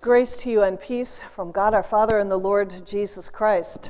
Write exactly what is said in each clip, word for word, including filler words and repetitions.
Grace to you and peace from God our Father and the Lord Jesus Christ.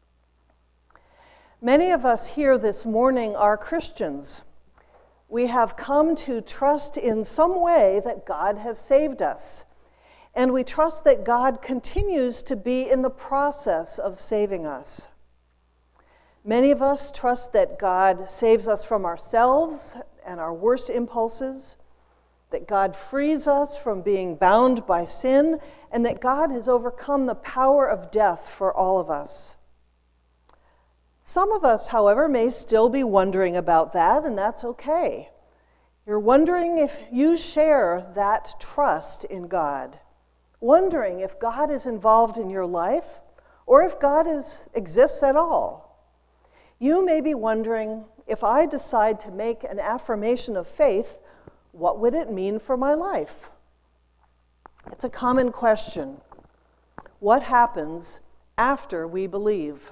Many of us here this morning are Christians. We have come to trust in some way that God has saved us. And we trust that God continues to be in the process of saving us. Many of us trust that God saves us from ourselves and our worst impulses, that God frees us from being bound by sin, and that God has overcome the power of death for all of us. Some of us, however, may still be wondering about that, and that's okay. You're wondering if you share that trust in God, wondering if God is involved in your life, or if God is, exists at all. You may be wondering, if I decide to make an affirmation of faith, what would it mean for my life? It's a common question. What happens after we believe?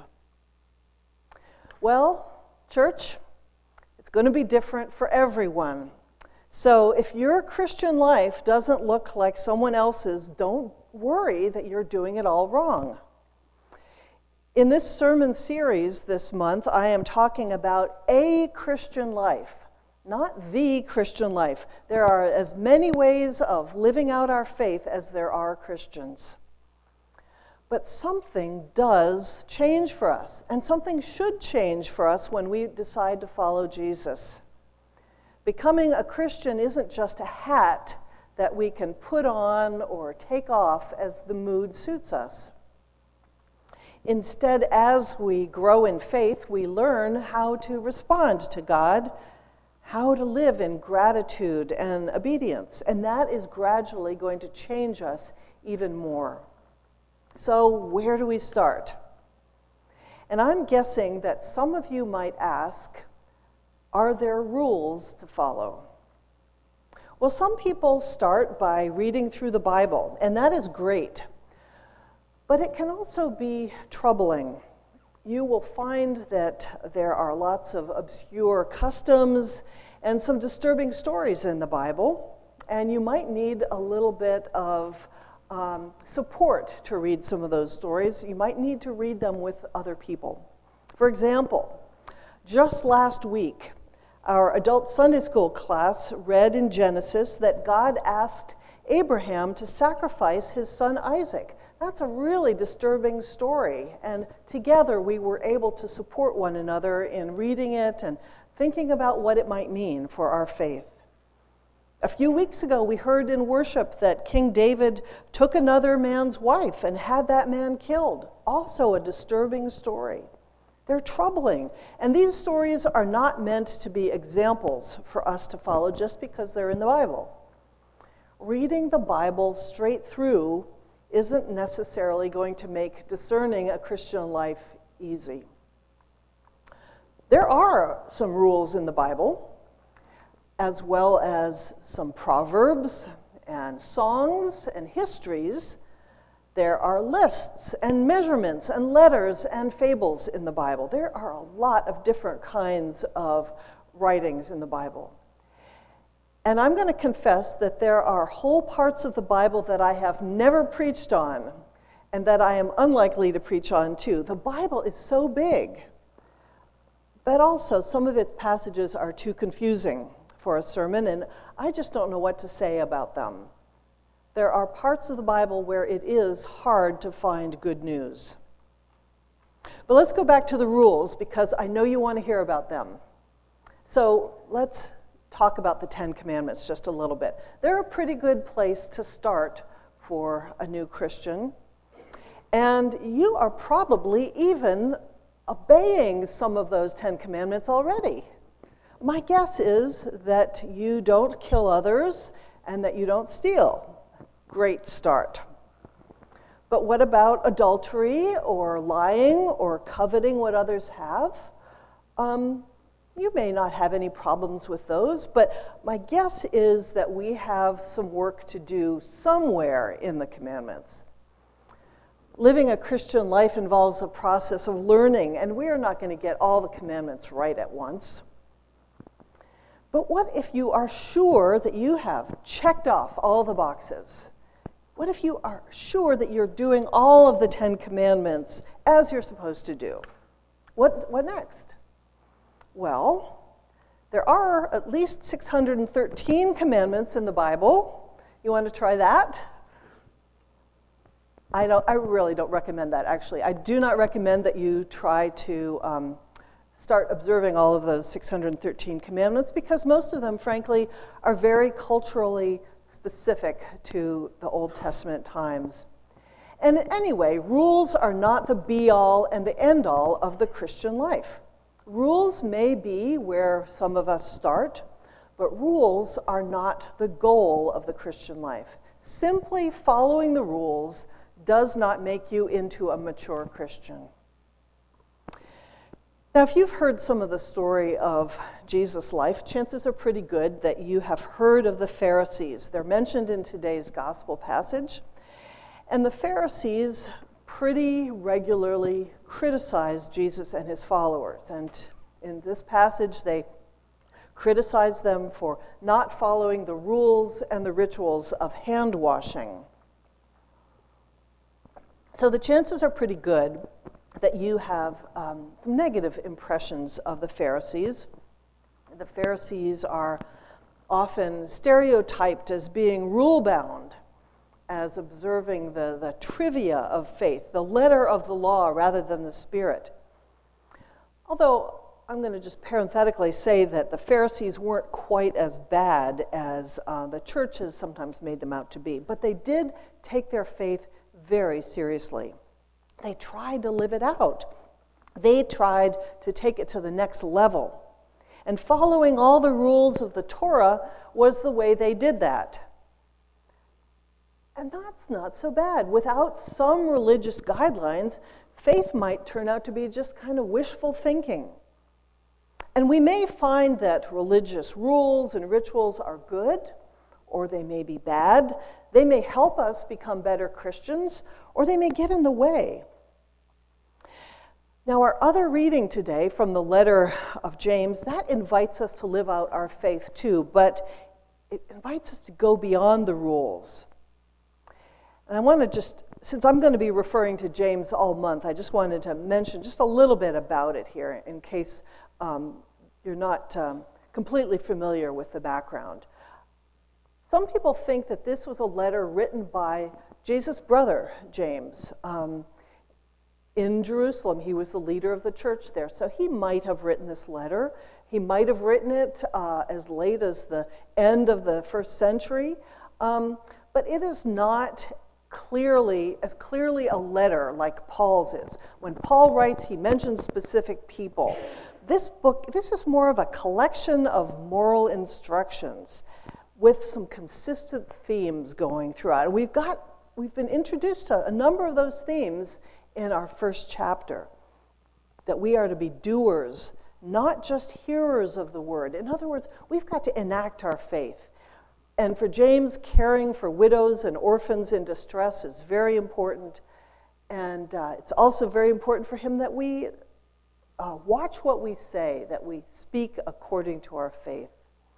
Well, church, it's going to be different for everyone. So if your Christian life doesn't look like someone else's, don't worry that you're doing it all wrong. In this sermon series this month, I am talking about a Christian life. Not the Christian life. There are as many ways of living out our faith as there are Christians. But something does change for us, and something should change for us when we decide to follow Jesus. Becoming a Christian isn't just a hat that we can put on or take off as the mood suits us. Instead, as we grow in faith, we learn how to respond to God, how to live in gratitude and obedience, and that is gradually going to change us even more. So where do we start? And I'm guessing that some of you might ask, are there rules to follow? Well, some people start by reading through the Bible, and that is great, but it can also be troubling. You will find that there are lots of obscure customs and some disturbing stories in the Bible, and you might need a little bit of um, support to read some of those stories. You might need to read them with other people. For example, just last week, our adult Sunday school class read in Genesis that God asked Abraham to sacrifice his son Isaac. That's a really disturbing story, and together we were able to support one another in reading it and thinking about what it might mean for our faith. A few weeks ago, we heard in worship that King David took another man's wife and had that man killed. Also a disturbing story. They're troubling, and these stories are not meant to be examples for us to follow just because they're in the Bible. Reading the Bible straight through isn't necessarily going to make discerning a Christian life easy. There are some rules in the Bible, as well as some proverbs and songs and histories. There are lists and measurements and letters and fables in the Bible. There are a lot of different kinds of writings in the Bible. And I'm going to confess that there are whole parts of the Bible that I have never preached on and that I am unlikely to preach on too. The Bible is so big, but also some of its passages are too confusing for a sermon, and I just don't know what to say about them. There are parts of the Bible where it is hard to find good news. But let's go back to the rules, because I know you want to hear about them. So let's talk about the Ten Commandments just a little bit. They're a pretty good place to start for a new Christian. And you are probably even obeying some of those Ten Commandments already. My guess is that you don't kill others and that you don't steal. Great start. But what about adultery or lying or coveting what others have? Um, You may not have any problems with those, but my guess is that we have some work to do somewhere in the commandments. Living a Christian life involves a process of learning, and we are not going to get all the commandments right at once. But what if you are sure that you have checked off all the boxes? What if you are sure that you're doing all of the Ten Commandments as you're supposed to do? What, what next? Well, there are at least six hundred thirteen commandments in the Bible. You want to try that? I don't. I really don't recommend that, actually. I do not recommend that you try to um, start observing all of those six hundred thirteen commandments, because most of them, frankly, are very culturally specific to the Old Testament times. And anyway, rules are not the be-all and the end-all of the Christian life. Rules may be where some of us start, but rules are not the goal of the Christian life. Simply following the rules does not make you into a mature Christian. Now, if you've heard some of the story of Jesus' life, chances are pretty good that you have heard of the Pharisees. They're mentioned in today's gospel passage. And the Pharisees pretty regularly criticized Jesus and his followers. And in this passage, they criticized them for not following the rules and the rituals of hand washing. So the chances are pretty good that you have um, some negative impressions of the Pharisees. The Pharisees are often stereotyped as being rule-bound, as observing the, the trivia of faith, the letter of the law rather than the spirit. Although I'm going to just parenthetically say that the Pharisees weren't quite as bad as uh, the church has sometimes made them out to be, but they did take their faith very seriously. They tried to live it out. They tried to take it to the next level. And following all the rules of the Torah was the way they did that. And that's not so bad. Without some religious guidelines, faith might turn out to be just kind of wishful thinking. And we may find that religious rules and rituals are good, or they may be bad. They may help us become better Christians, or they may get in the way. Now, our other reading today from the letter of James, that invites us to live out our faith too, but it invites us to go beyond the rules. And I want to just, since I'm going to be referring to James all month, I just wanted to mention just a little bit about it here in case um, you're not um, completely familiar with the background. Some people think that this was a letter written by Jesus' brother, James. Um, in Jerusalem, he was the leader of the church there, so he might have written this letter. He might have written it uh, as late as the end of the first century, um, but it is not clearly, as clearly a letter like Paul's is. When Paul writes, he mentions specific people. This book, this is more of a collection of moral instructions with some consistent themes going throughout. And we've got, we've been introduced to a number of those themes in our first chapter. That we are to be doers, not just hearers of the word. In other words, we've got to enact our faith. And for James, caring for widows and orphans in distress is very important. And uh, it's also very important for him that we uh, watch what we say, that we speak according to our faith.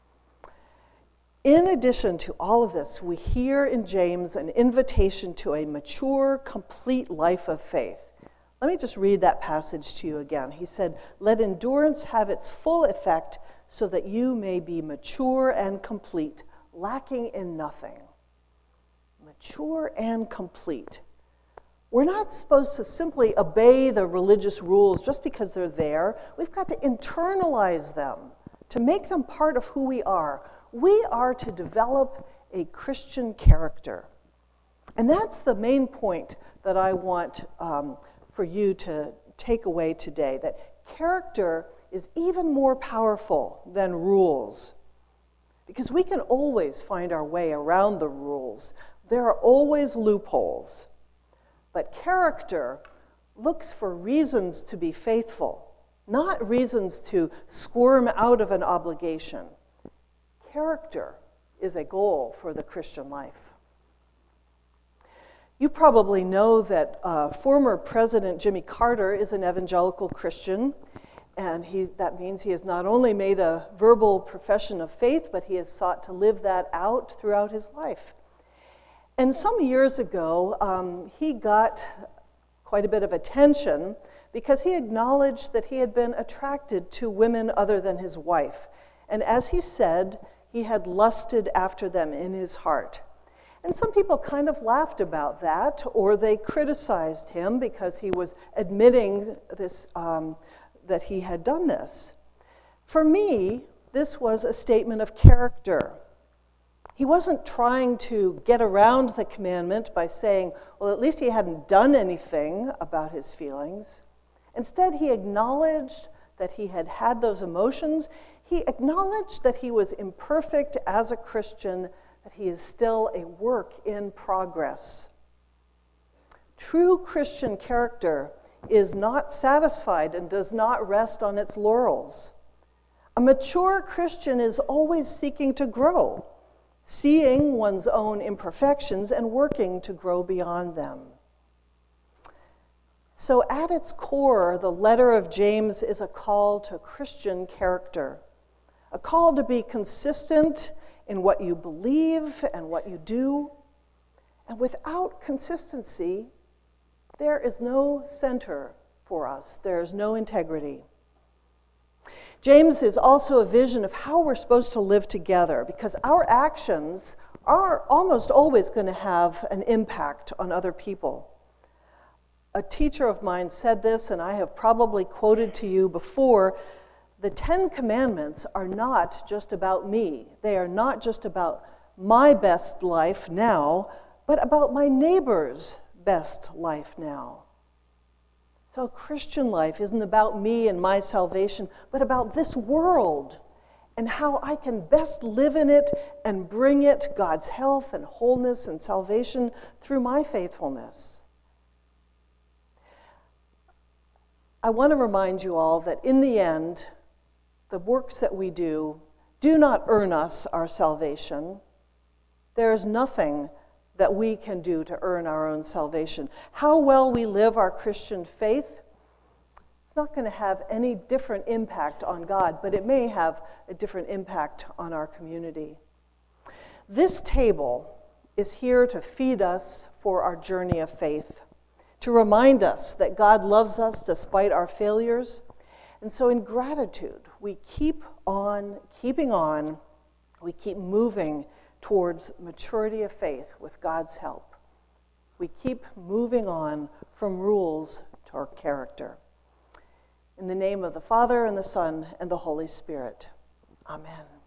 In addition to all of this, we hear in James an invitation to a mature, complete life of faith. Let me just read that passage to you again. He said, "Let endurance have its full effect so that you may be mature and complete, lacking in nothing." Mature and complete. We're not supposed to simply obey the religious rules just because they're there. We've got to internalize them, to make them part of who we are. We are to develop a Christian character. And that's the main point that I want um, for you to take away today, that character is even more powerful than rules. Because we can always find our way around the rules. There are always loopholes. But character looks for reasons to be faithful, not reasons to squirm out of an obligation. Character is a goal for the Christian life. You probably know that uh, former President Jimmy Carter is an evangelical Christian, and he, that means he has not only made a verbal profession of faith, but he has sought to live that out throughout his life. And some years ago, um, he got quite a bit of attention because he acknowledged that he had been attracted to women other than his wife. And as he said, he had lusted after them in his heart. And some people kind of laughed about that, or they criticized him because he was admitting this, um, that he had done this. For me, this was a statement of character. He wasn't trying to get around the commandment by saying, well, at least he hadn't done anything about his feelings. Instead, he acknowledged that he had had those emotions. He acknowledged that he was imperfect as a Christian, that he is still a work in progress. True Christian character is not satisfied and does not rest on its laurels. A mature Christian is always seeking to grow, seeing one's own imperfections and working to grow beyond them. So at its core, the letter of James is a call to Christian character, a call to be consistent in what you believe and what you do. And without consistency, there is no center for us. There is no integrity. James is also a vision of how we're supposed to live together, because our actions are almost always going to have an impact on other people. A teacher of mine said this, and I have probably quoted to you before, the Ten Commandments are not just about me. They are not just about my best life now, but about my neighbor's best life now. So Christian life isn't about me and my salvation, but about this world and how I can best live in it and bring it God's health and wholeness and salvation through my faithfulness. I want to remind you all that in the end, the works that we do do not earn us our salvation. There is nothing that we can do to earn our own salvation. How well we live our Christian faith is not going to have any different impact on God, but it may have a different impact on our community. This table is here to feed us for our journey of faith, to remind us that God loves us despite our failures. And so in gratitude, we keep on keeping on, we keep moving towards maturity of faith with God's help. We keep moving on from rules to our character. In the name of the Father, and the Son, and the Holy Spirit. Amen.